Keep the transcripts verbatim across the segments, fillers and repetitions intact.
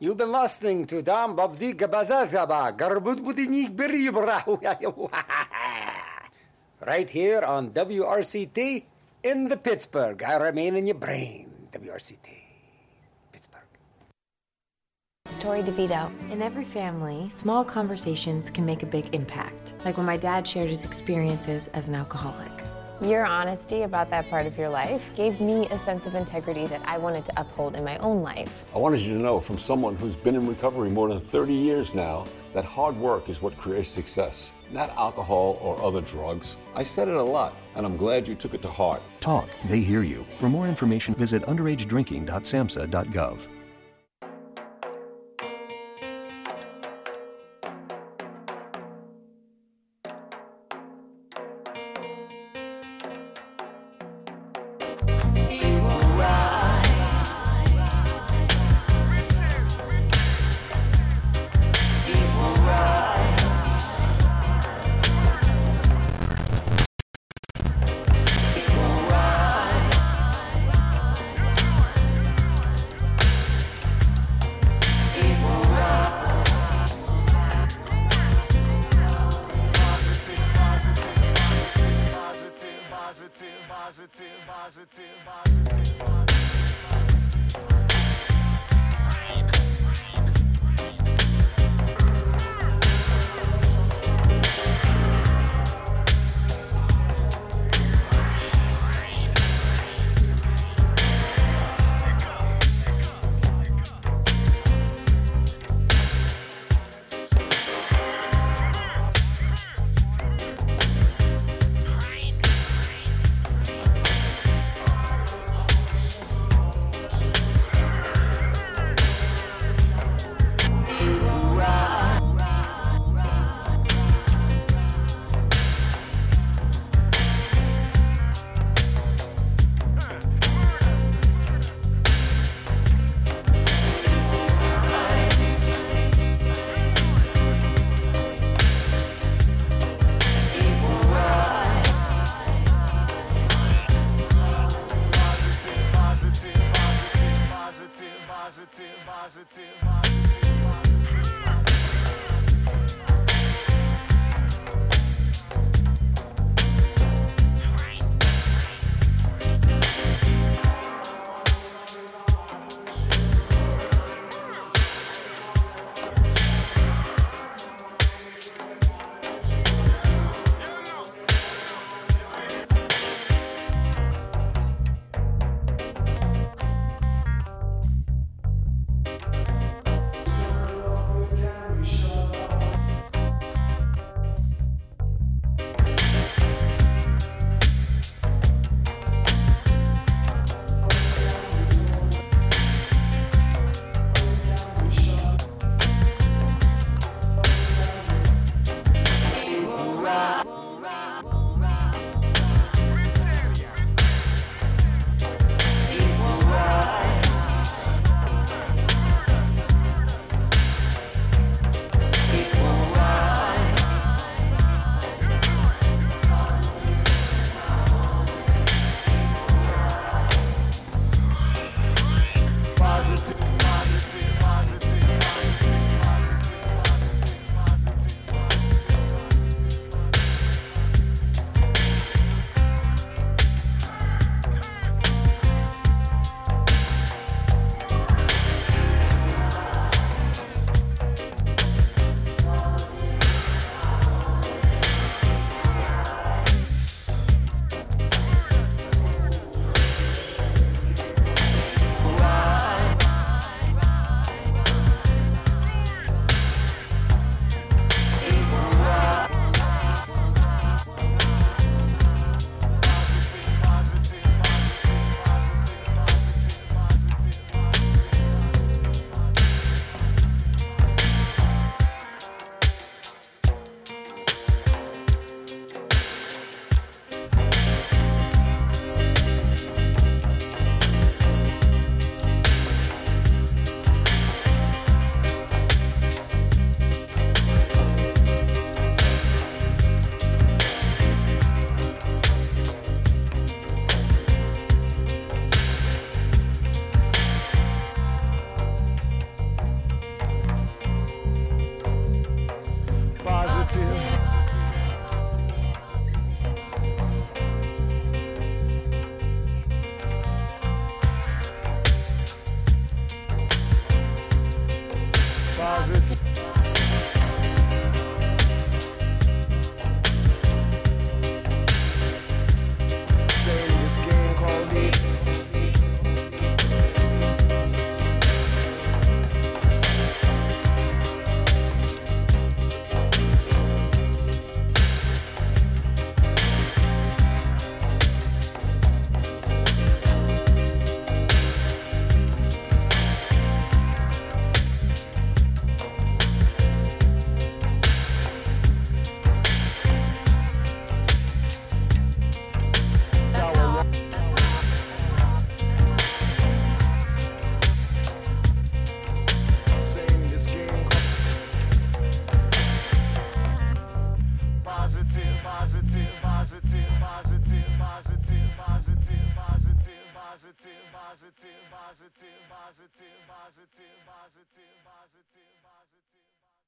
You've been listening to Dam Babdi Gabazazaba Garbud Budinik Biribrahu right here on W R C T in the Pittsburgh. I remain in your brain. W R C T. Pittsburgh. Story DeVito. In every family, small conversations can make a big impact. Like when my dad shared his experiences as an alcoholic. Your honesty about that part of your life gave me a sense of integrity that I wanted to uphold in my own life. I wanted you to know from someone who's been in recovery more than thirty years now that hard work is what creates success, not alcohol or other drugs. I said it a lot, and I'm glad you took it to heart. Talk, they hear you. For more information, visit underage drinking dot samhsa dot gov. positive, positive, positive, positive, positive, positive, positive, positive, positive, positive, positive, positive, positive.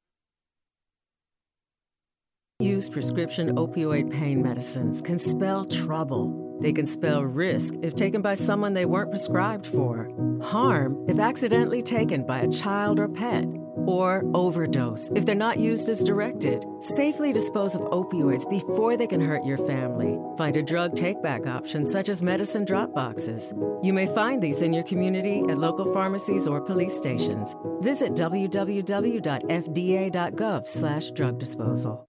Use prescription opioid pain medicines can spell trouble. They can spell risk if taken by someone they weren't prescribed for, harm if accidentally taken by a child or pet, or overdose if they're not used as directed. Safely dispose of opioids before they can hurt your family. Find a drug take-back option such as medicine drop boxes. You may find these in your community at local pharmacies or police stations. Visit w w w dot f d a dot gov slash drug disposal.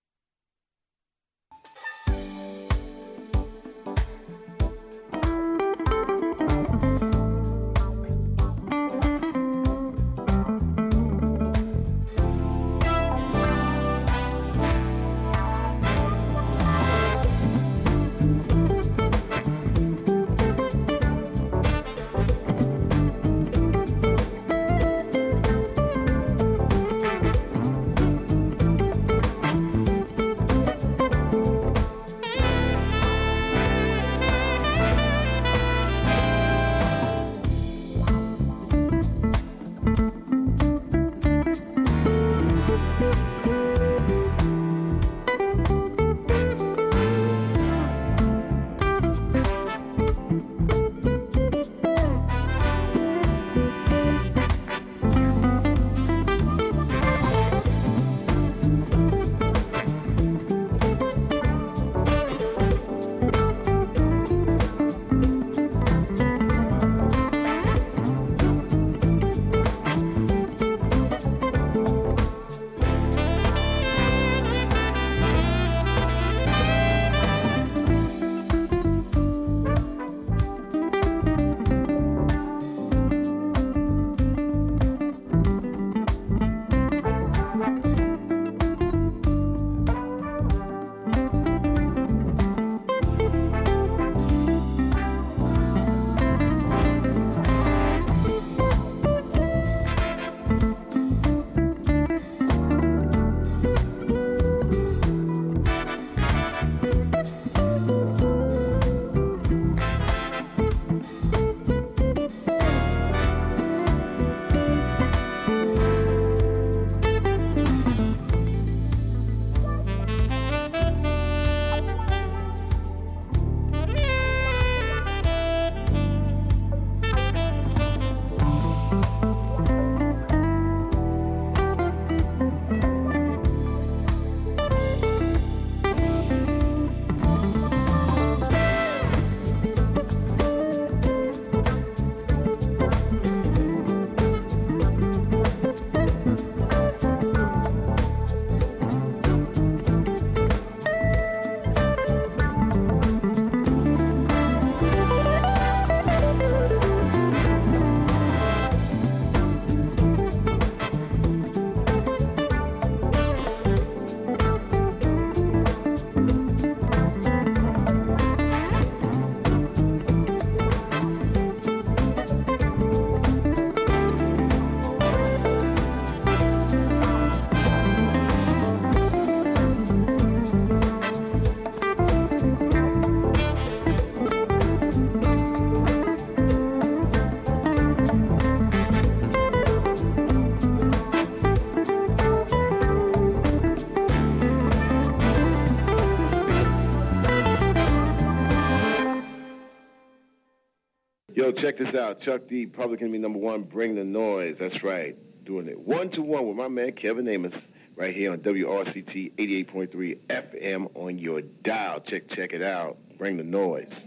Yo, check this out. Chuck D, Public Enemy number one, Bring the Noise. That's right. Doing it one-to-one with my man Kevin Amos right here on W R C T eighty-eight point three F M on your dial. Check, check it out. Bring the noise.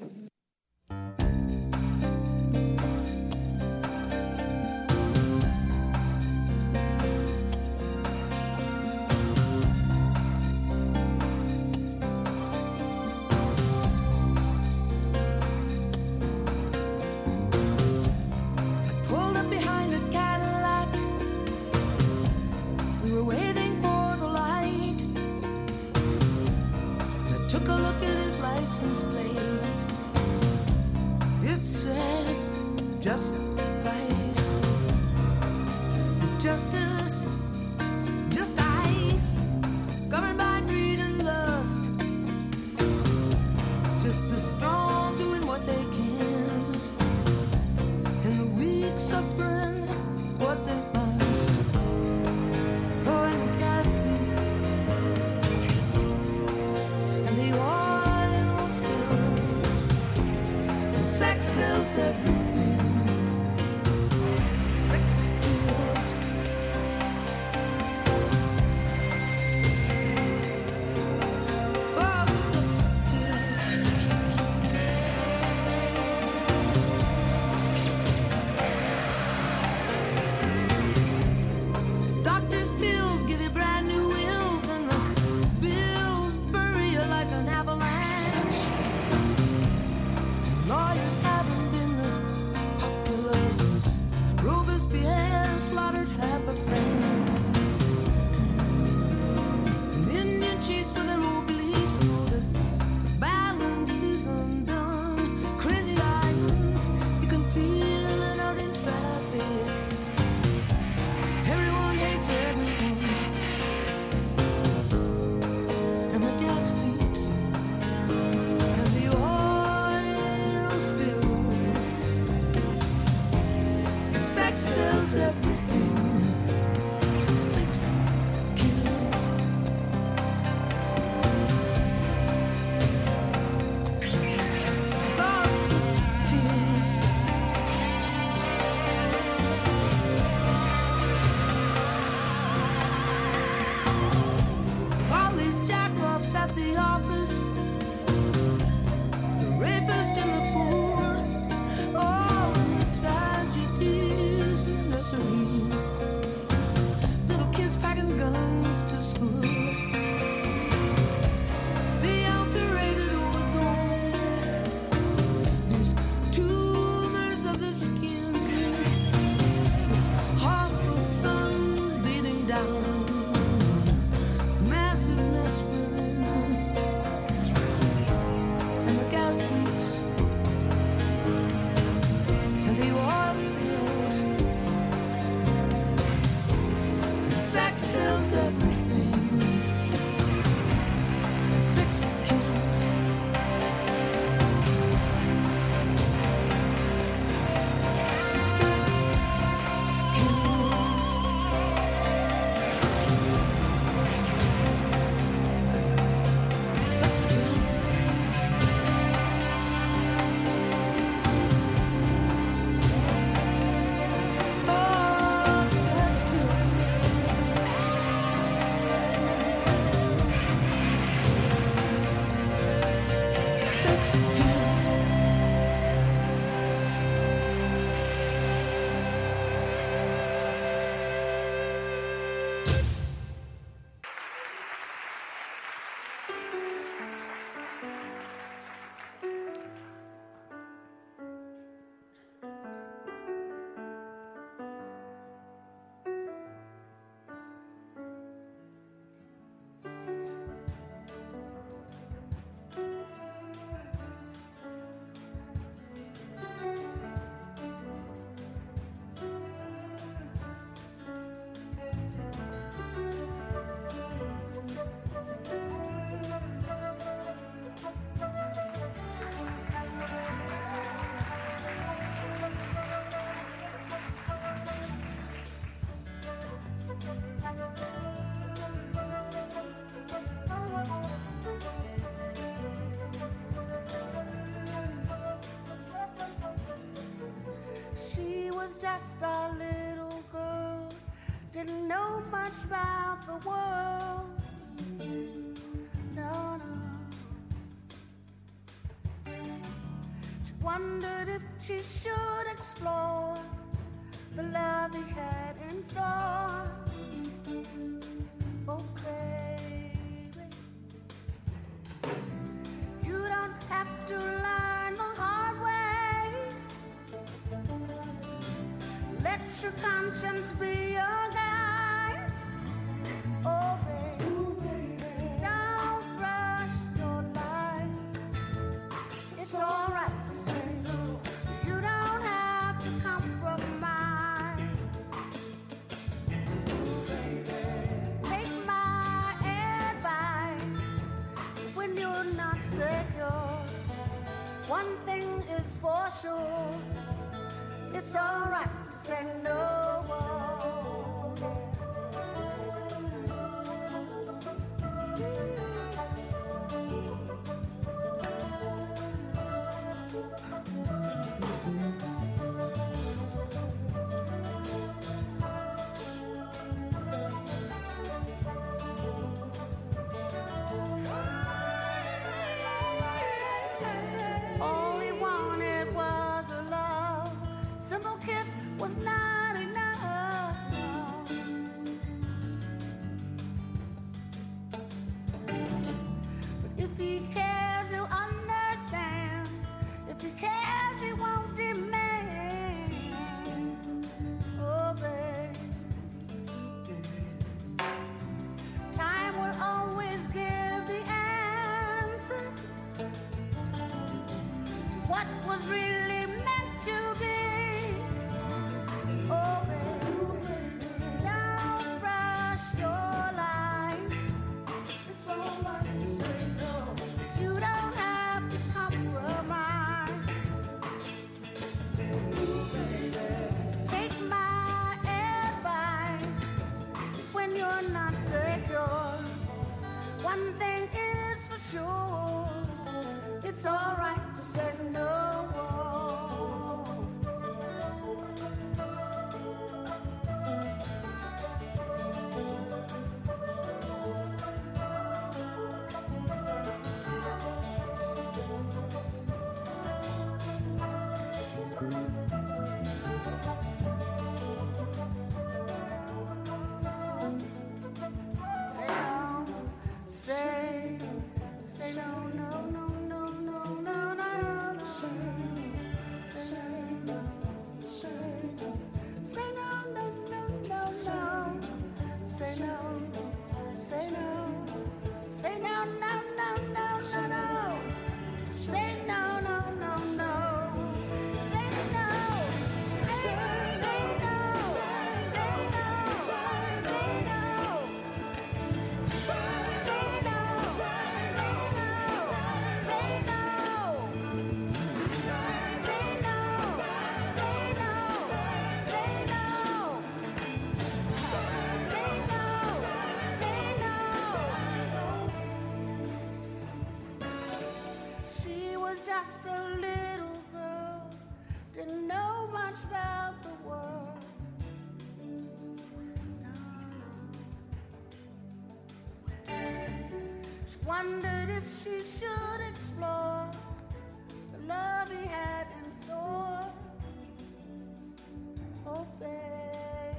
Just the strong doing what they can, and the weak suffering what they must. Oh, and the gas leaks, and the oil spills, and sex sells everything. Sex kills. Oh, sex kills. Doctor's pills give you brand new wills, and the bills bury you like an avalanche. Lawyers haven't been this popular since Robespierre slaughtered half of France. And Indian chiefs for their old beliefs know that the balance is undone. Crazy lines, you can feel it out in traffic. Everyone hates everyone, and the gas leaks, and the oil spills. Sex sells everything. Sex kills. Oh, sex kills. All these jackoffs at the office, the rapist in the pool, all the tragedies in the nurseries, little kids packing guns to school, the ulcerated ozone, these tumors of the skin, this hostile sun beating down, massive mess we're in, and the gas leaks, and the oil spills, and sex sells everything. Sex kills. Sex kills. Sex kills. Oh, sex kills. Sex kills. She was just a little girl, didn't know much about the world. No, no. She wondered if she should explore the love he had in store. Oh, baby, you don't have to learn the hard way. Let your conscience be your guide. Oh, baby, don't rush your life. It's all right to say no. You don't have to compromise. Take my advice when you're not secure. One thing is for sure, it's alright to say no more. All he wanted was a love. Simple kiss was not enough. But if he cares, he'll understand. If he cares, he won't demand. Oh, babe. Time will always give the answer to what was really meant to be. Oh, baby, don't rush your life. It's all right to say no. You don't have to compromise. Take my advice when you're not secure. One thing is for sure, it's all right to say no. Say, say no, no, no, no, no, no, no, no. Say, say no, say no, say no, no, no, no, no. Say no, say no, say no, no, no, no, no, no. Say no, no, no, no. Say no, say, say no, say no, say no. She was just a little girl, didn't know much about the world. She wondered if she should explore the love he had in store. Oh, babe.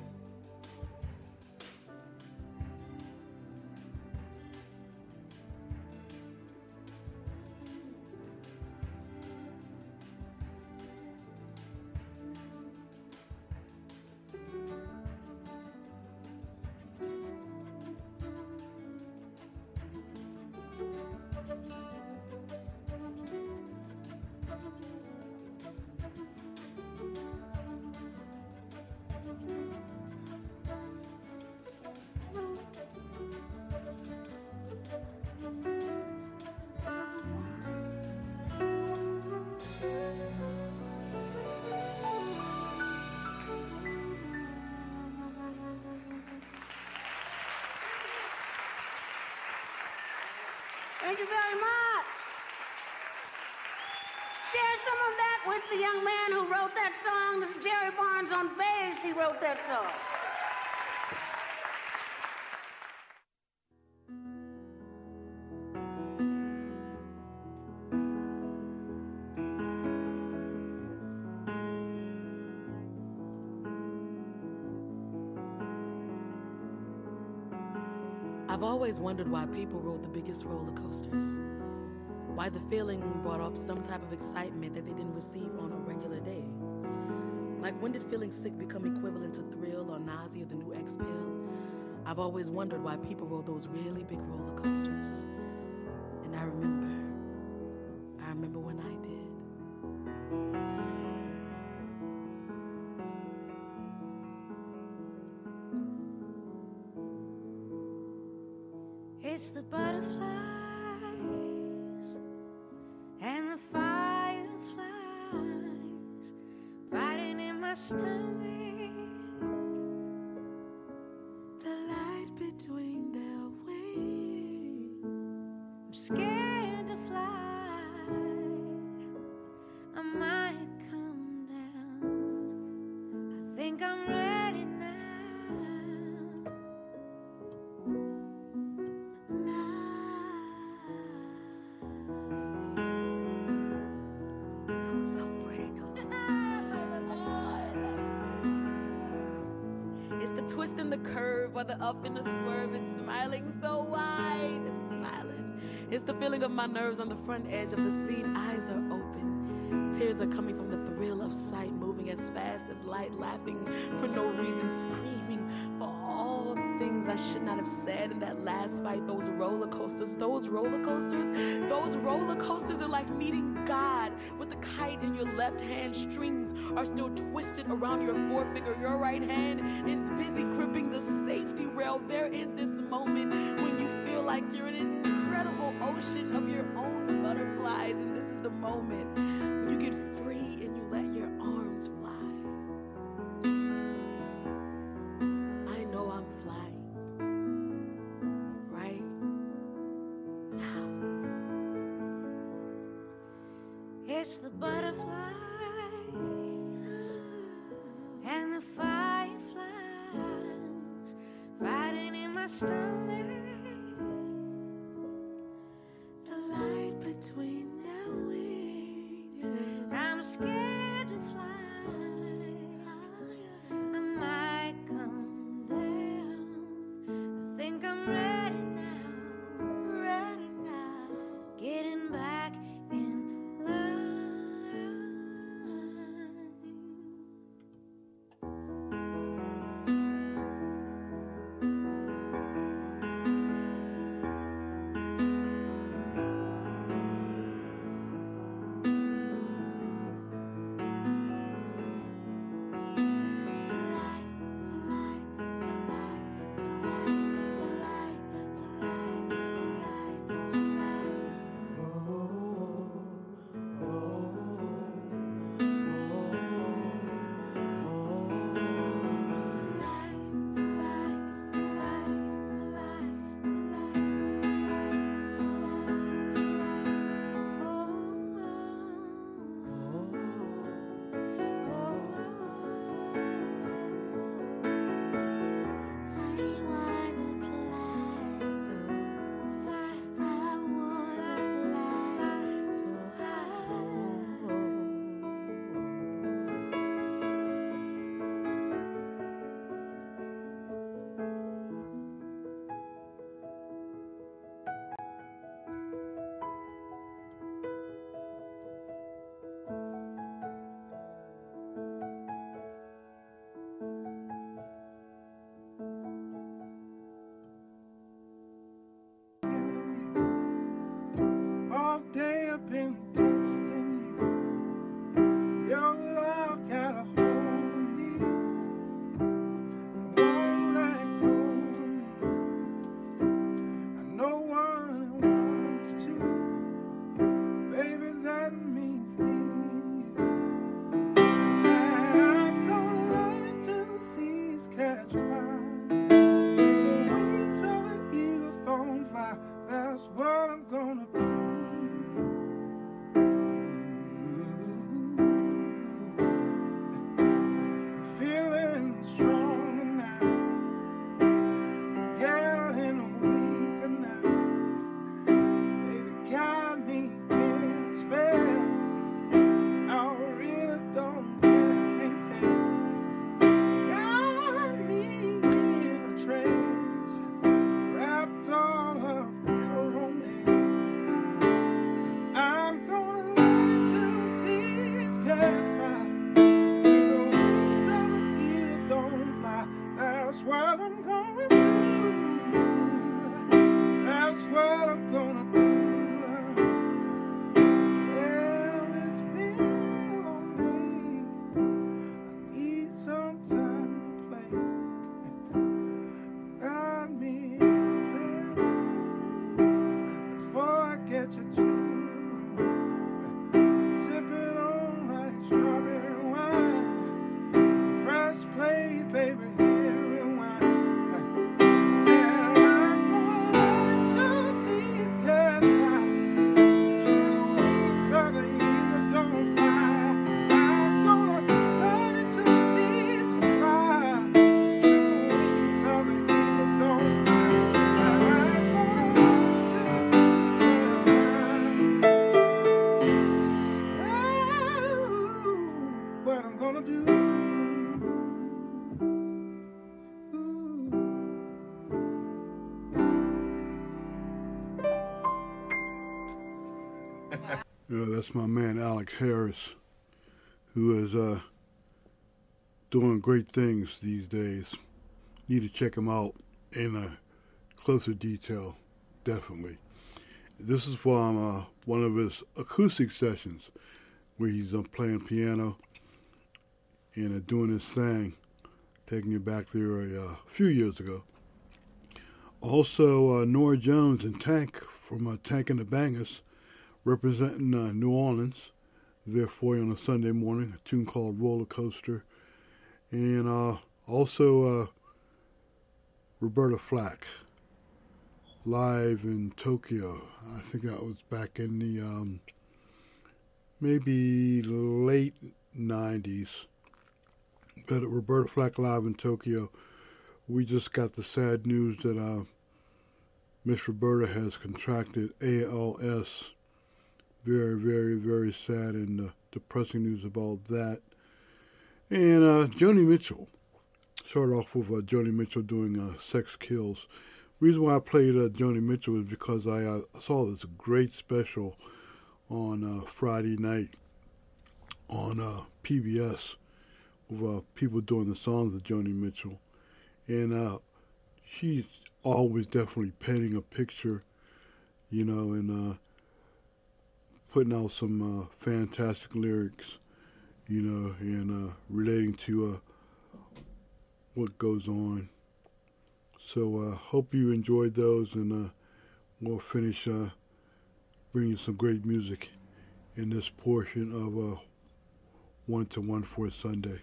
Thank you very much. Share some of that with the young man who wrote that song. This is Jerry Barnes on bass. He wrote that song. I've always wondered why people rode the biggest roller coasters. Why the feeling brought up some type of excitement that they didn't receive on a regular day. Like, when did feeling sick become equivalent to thrill or nausea, the new X pill? I've always wondered why people rode those really big roller coasters. And I remember, I remember when I did. It's the butterflies and the fire. stomach, the light between their wings. I'm scared to fly, I might come down. I think I'm ready now. Twist and the curve, or the up and the swerve, it's smiling so wide, I'm smiling. It's the feeling of my nerves on the front edge of the seat, eyes are open. Tears are coming from the thrill of sight, moving as fast as light, laughing for no reason, screaming for all the things I should not have said in that last fight. Those roller coasters, those roller coasters, those roller coasters are like meeting God with the kite in your left hand. Strings are still twisted around your forefinger. Your right hand is busy gripping the safety rail. There is this moment when you feel like you're in an incredible ocean of your own butterflies, and this is the moment when you get free and you let your arms fly. I know I'm flying right now. It's the butterflies and the fireflies fighting in my stomach. The light between their wings. I'm scared to fly. I might come down. I think I'm ready now. Ready now. Getting back in all day I've been texting you. Your love got a hold of me. Won't let go of me. I know one and one is two. Baby, that means me and you. And I'm gonna love you till the seas catch fire. Till the wings of an eagle's don't fly. That's what I'm gonna do. Feeling stronger now, getting weaker now. Baby, got me in a spell. I really don't care, can't tell. Got me in a trance, wrapped all up in a romance. I'm gonna love you till the seas catch fire. That's what I'm gonna do. That's what I'm gonna do. Yeah. That's my man Alex Harris, who is uh, doing great things these days. Need to check him out in a closer detail, definitely. This is from uh, one of his acoustic sessions where he's uh, playing piano and uh, doing his thing, taking you back there a uh, few years ago. Also, uh, Nora Jones and Tank from uh, Tank and the Bangers, representing uh, New Orleans, there for you on a Sunday morning, a tune called Roller Coaster. And uh, also uh, Roberta Flack, live in Tokyo. I think that was back in the um, maybe late nineties. But Roberta Flack live in Tokyo. We just got the sad news that uh, Miss Roberta has contracted A L S. Very, very, very sad and uh, depressing news about that. And uh, Joni Mitchell. Started off with uh, Joni Mitchell doing uh, Sex Kills. Reason why I played uh, Joni Mitchell is because I uh, saw this great special on uh, Friday night on uh, P B S with uh, people doing the songs of Joni Mitchell. And uh, she's always definitely painting a picture, you know, and uh, putting out some uh, fantastic lyrics, you know, and uh, relating to uh, what goes on. So I uh, hope you enjoyed those, and uh, we'll finish uh, bringing some great music in this portion of uh, One to One for Sunday.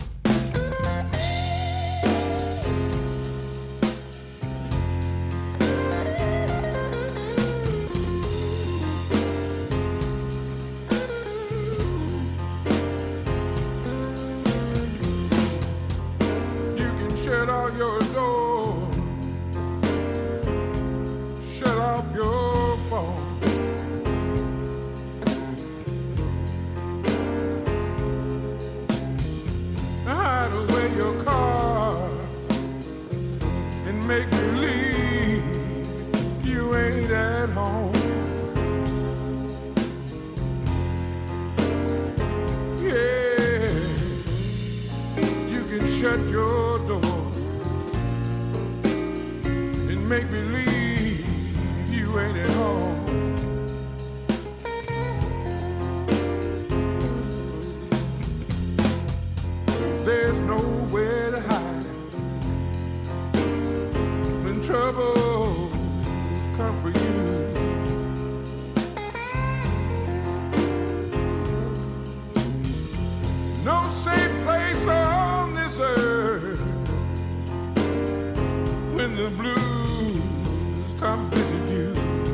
Shut out your door, shut off your phone. Hide away your car and make believe you ain't at home. Yeah, you can shut your door, make believe you ain't at home. There's nowhere to hide when troubles come for you. No safe place on this earth when the blues come visit you.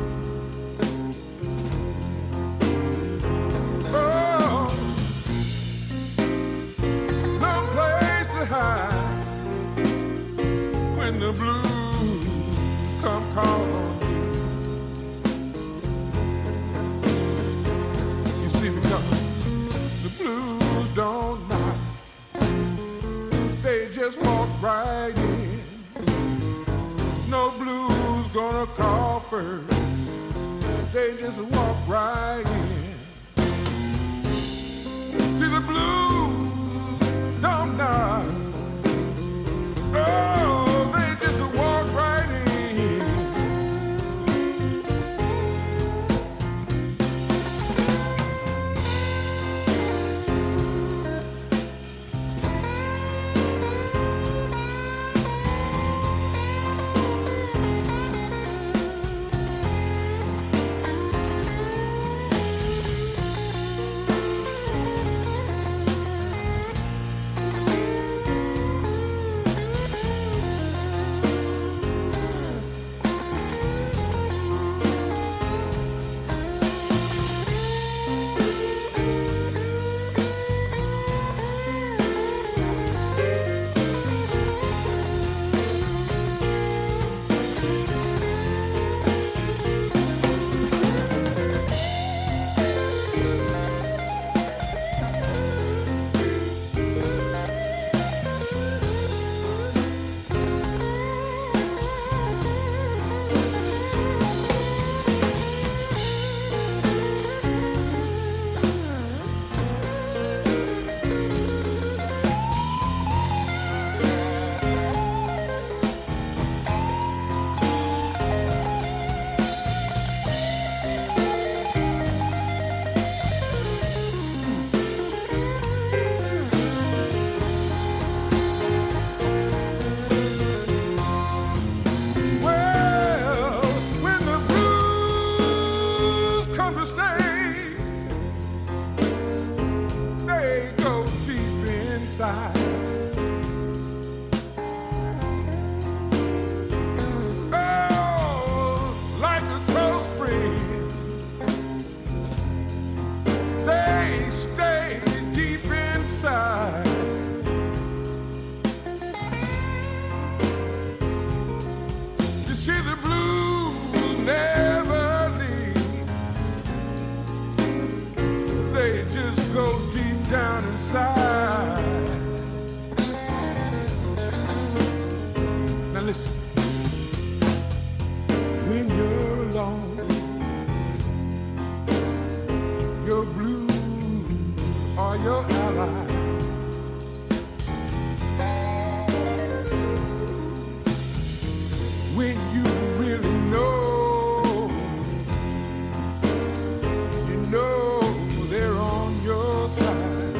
Oh, no place to hide when the blues come call on you. You see, because the blues don't knock, they just walk right in. No blues gonna call first, they just walk right in. See, the blues don't knock, oh, they just walk right in. side. Oh, like a close friend, they stay deep inside. You see, the blues never leave. They just go deep down inside. Now listen, when you're alone, your blues are your ally. When you really know, you know they're on your side.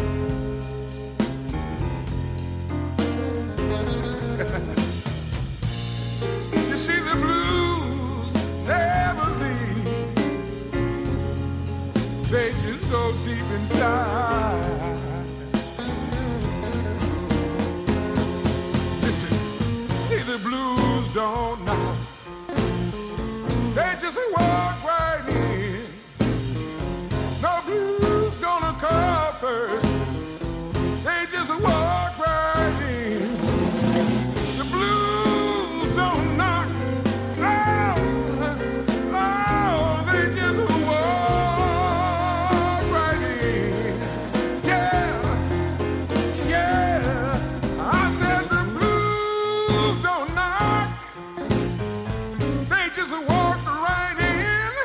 You see, the blues never leave. They just go deep inside. Listen, see, the blues don't knock. They just walk right in. No blues gonna call first. They just walk right in. The blues don't knock. Oh, oh, they just walk right in. Yeah, yeah. I said the blues don't knock. They just walk right in.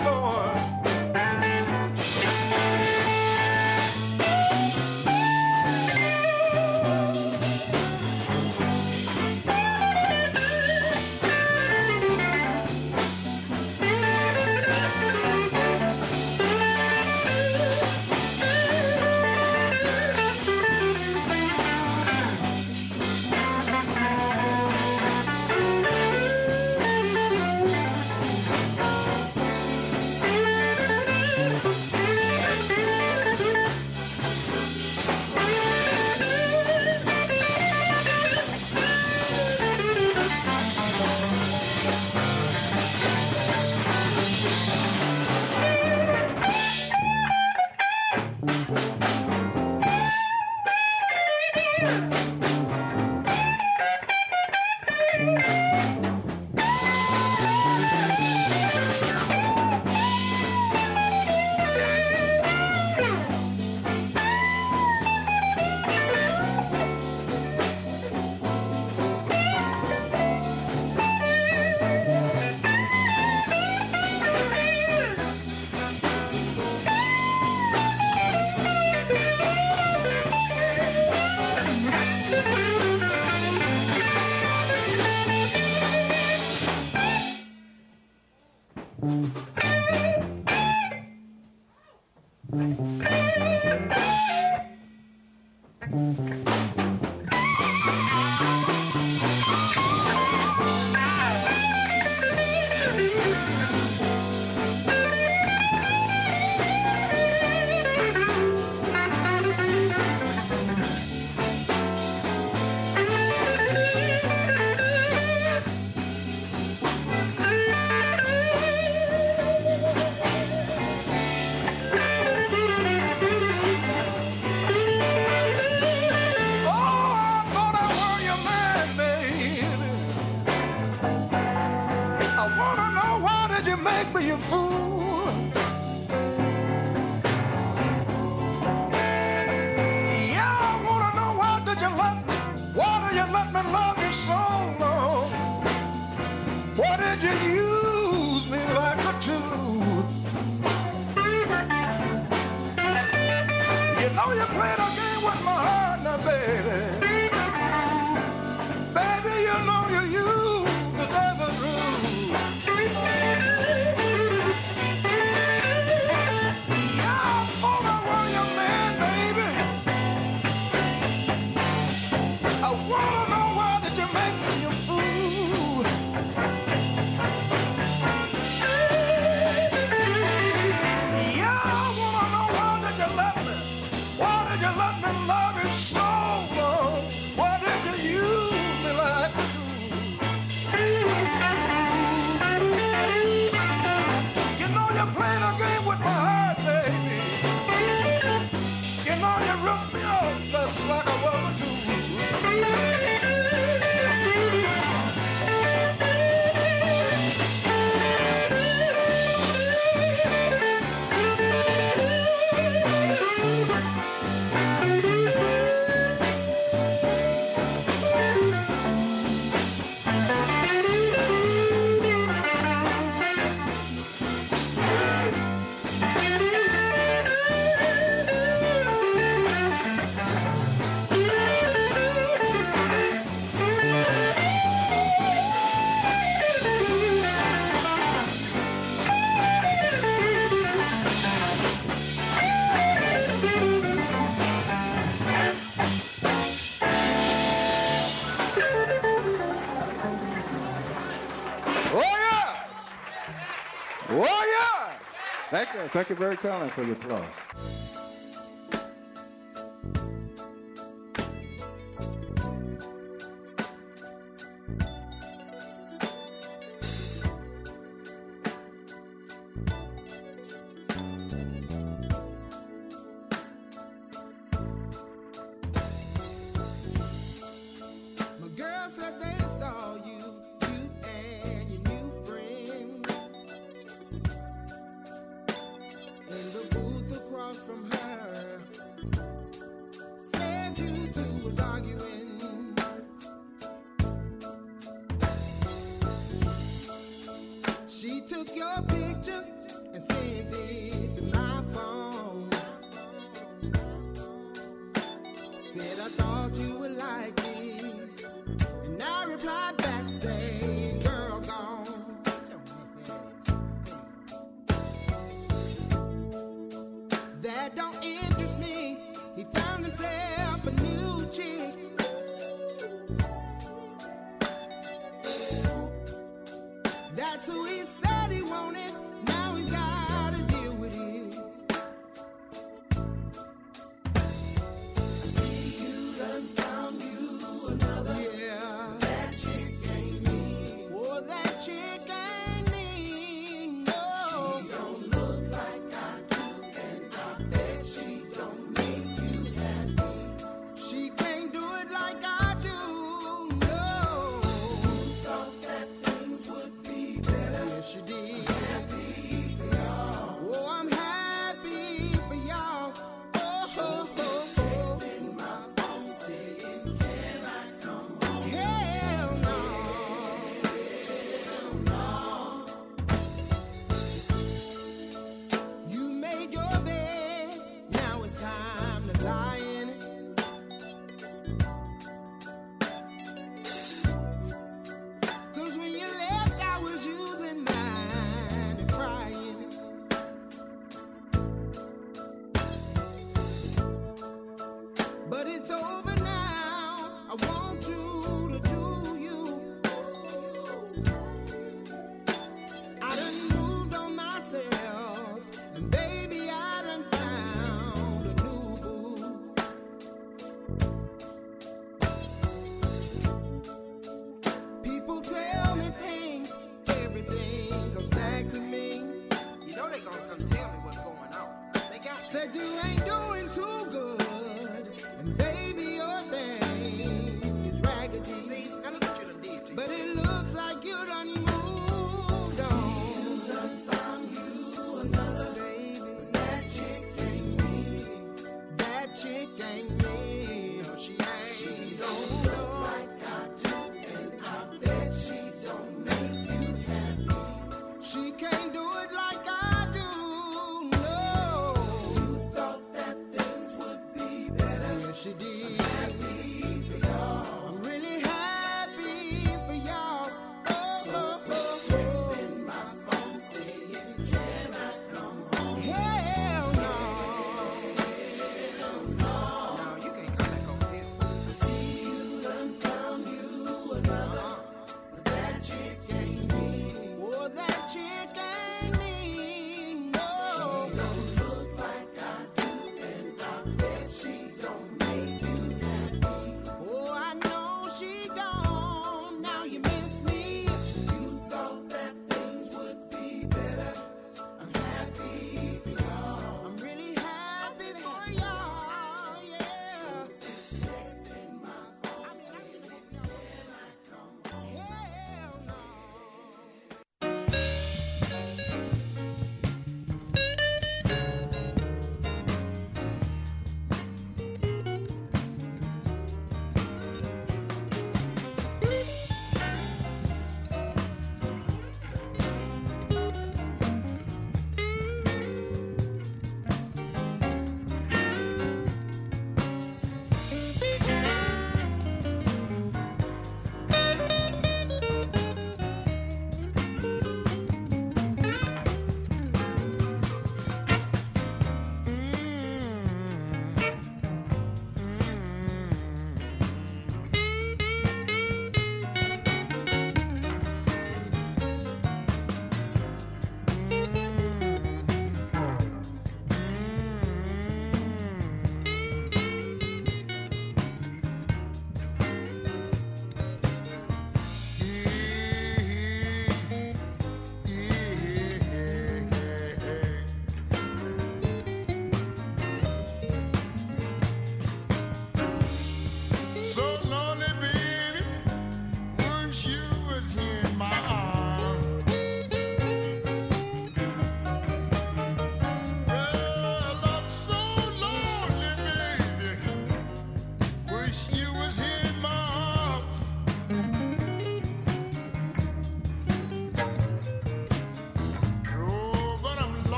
Thank you. Thank you very kindly for the applause. My girl said they saw you, you and your new friend in the booth across thought you would like me. And I replied back saying, girl, gone. Get your messy ass. That don't interest me. He found himself a new chick. That's who he said he wanted. Now he's gotta deal with it. I see you done found you another. Yeah. That chick ain't me. Oh, that chick ain't me. No. She don't look like I do, and I bet she don't make you happy. She can't do it like I do. No. You thought that things would be better. Yes, you did. I'm happy for y'all. Oh, I'm happy for y'all. Oh, oh, oh, oh. Texting my phone saying, can I come home? Hell no. Hell no. You made your bed. Now it's time to lie in it. Cause when you left, I was using mine and crying. But it's over now. I want you to do you. I done moved on myself. And baby, I done found a new boo. People tell me things, everything comes back to me. You know they gonna come tell me what's going on. They got said you ain't doing too good, and baby your thing is raggedy. See, now look what you done did to you. But it looks like you done moved on. You done found you another baby. But that chick ain't me. That chick ain't me. No, she ain't. She don't look like I do, and I bet she don't make you happy. She can't do it like I do. No. You thought that things would be better. Yes, she did. I'm happy for y'all. I'm really happy for y'all. Oh, oh, oh, oh. Texting my phone saying, can I come home? Hell no. Hell no. No, you can't come back over here. I see you done found you another. But that chick ain't me. Oh, that chick ain't me. No. She don't look like I do, and I bet she don't make you happy.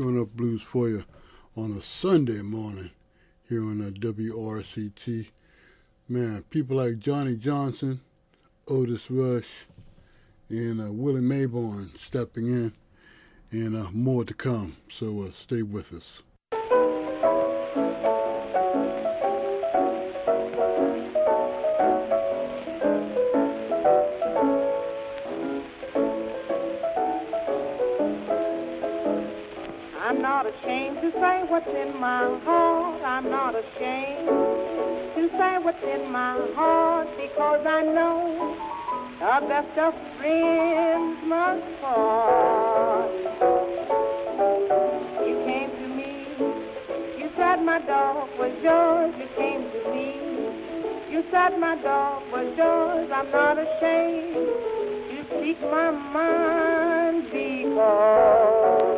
Sure Enough Blues for you on a Sunday morning here on uh, W R C T. Man, people like Johnny Johnson, Otis Rush, and uh, Willie Mayborn stepping in, and uh, more to come. So uh, stay with us. I'm not ashamed to say what's in my heart. I'm not ashamed to say what's in my heart, because I know the best of friends must part. You came to me, you said my dog was yours. You came to me, you said my dog was yours. I'm not ashamed to speak my mind, because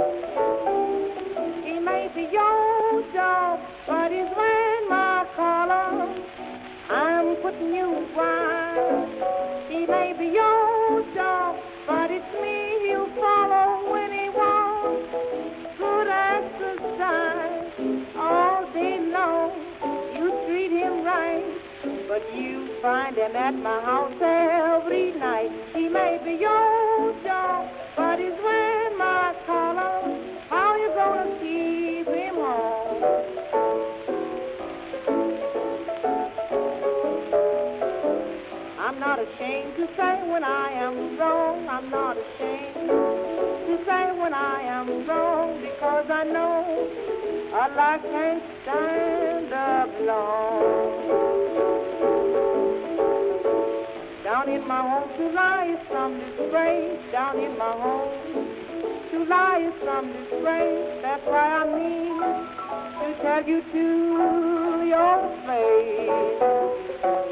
he may be your dog, but he's wearing my collar. I'm putting you wide. He may be your dog, but it's me he'll follow when he wants good exercise all day long. You treat him right, but you find him at my house every night. He may be your dog, but he's wearing my collar. How you gonna keep him home? I'm not ashamed to say when I am wrong. I'm not ashamed to say when I am wrong, because I know a life can't stand up long. Down in my home to lie is some disgrace. Down in my home to lie is some disgrace. That's why I mean to tell you to your face.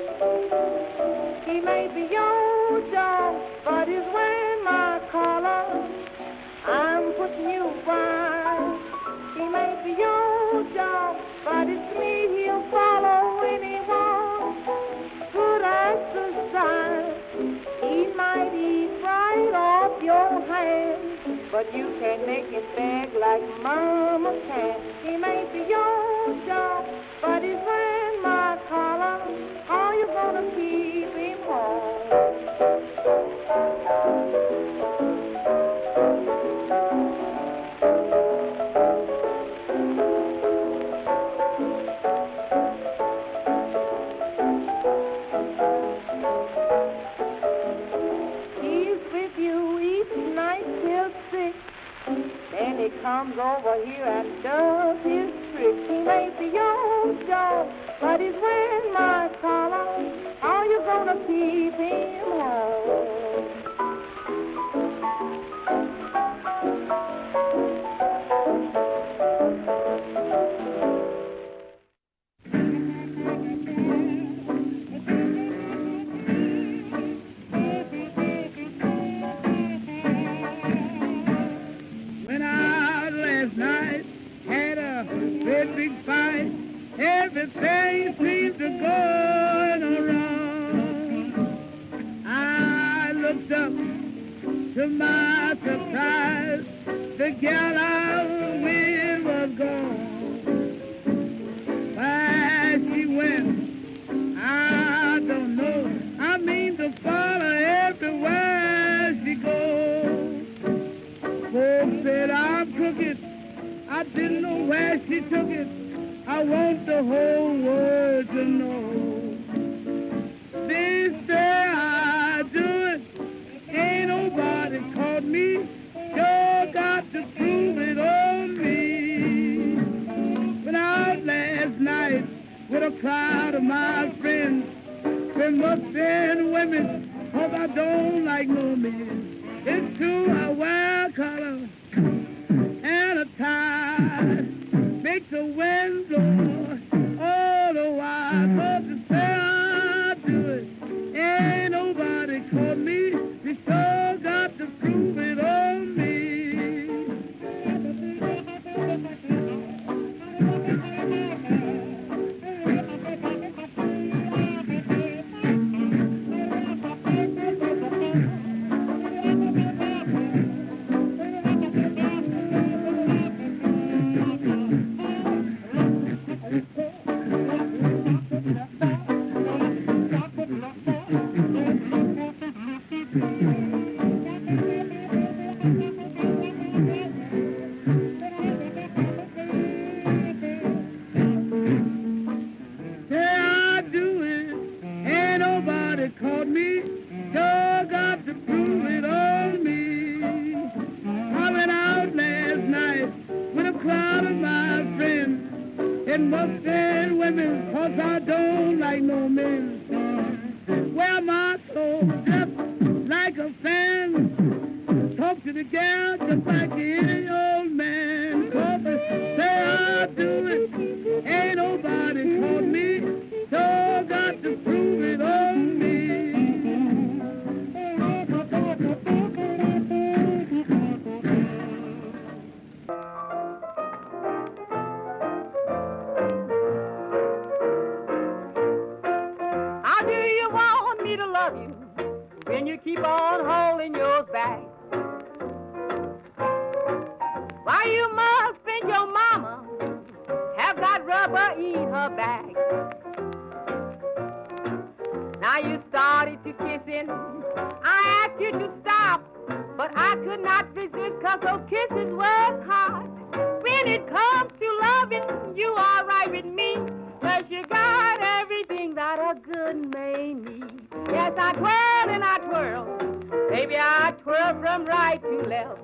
He may be your dog, but he's wearing my collar. I'm putting you wide. He may be your dog, but it's me he'll follow when he wants good exercise. He might eat right off your hand, but you can't make him beg like mama can. He may be your dog, but he's wearing my collar. How you gonna keep him home? He's with you each night till six. Then he comes over here and does his tricks. He may be your dog, but he's wearing my collar. How you gonna keep him home? Went out last night, had a great big fight. Everything seems to go wrong. I looked up, to my surprise, the gal I was with was gone. Where she went, I don't know. I mean to follow everywhere she goes. Folks said I'm crooked. I didn't know where she took it. I want the whole world to know. They say I do it. Ain't nobody caught me. Sure got to prove it on me. Went out last night with a crowd of my friends. Them upstairs women, cause I don't like no men. It's true I wear a collar and a tie. Make the wind blow all the while. Cause to say I do it, ain't nobody caught me. They sure got to prove it on me. I don't like no medicine. Wear my clothes just like a fan. Talk to the gal just like any old man. Talk to say I do it. Ain't nobody caught me. So got to prove it on me. How do you want me to love you when you keep on holding yours back? Why you must think your mama have got rubber in her bag? Now you started to kissing. I asked you to stop, but I could not resist, cause those kisses was hot. When it comes to loving, you are right with me, cause you got everything that a good man needs. Yes, I twirl and I twirl. Baby, I twirl from right to left.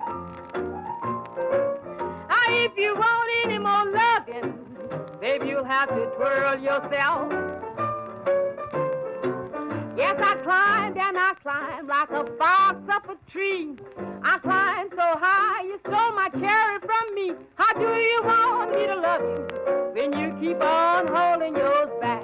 Now, if you want any more loving, baby, you'll have to twirl yourself. Yes, I climbed and I climbed like a fox up a tree. I climbed so high, you stole my cherry from me. How do you want me to love you when you keep on holding yours back?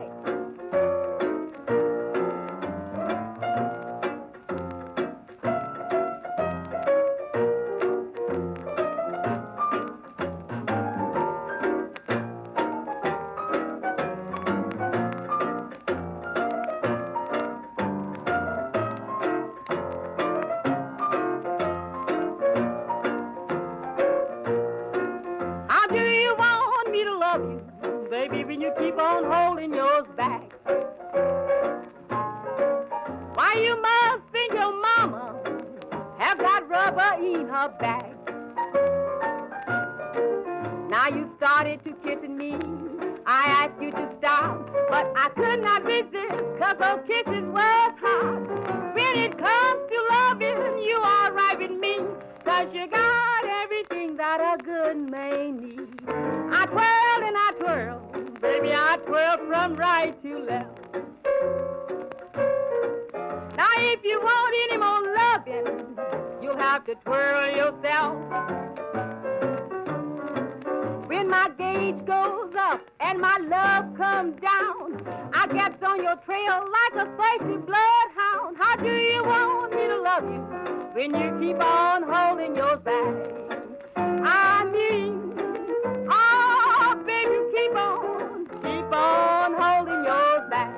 Baby, when you keep on holding yours back. Why you must think your mama have got rubber in her bag? Now you started to kissing me. I asked you to stop, but I could not resist, cause those kisses was hot. When it comes to loving, you are right with me, cause you got everything that a good man needs. I twirl and I twirl, baby, I twirl from right to left. Now if you want any more loving, you'll have to twirl yourself. When my gauge goes up and my love comes down, I get on your trail like a thirsty bloodhound. How do you want me to love you when you keep on holding yours back? I mean, oh, baby, keep on, keep on holding yours back.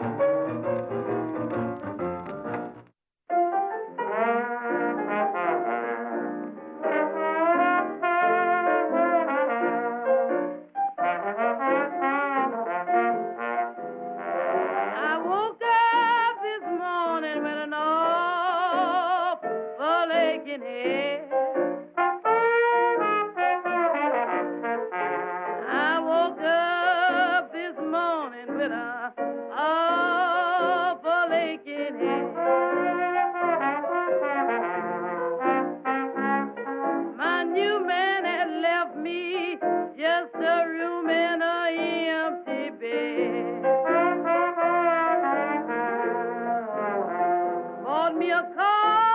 I woke up this morning with an awful aching head. I woke up this morning with a awful aching head. My new man had left me just a room in a empty bed. Bought me a car.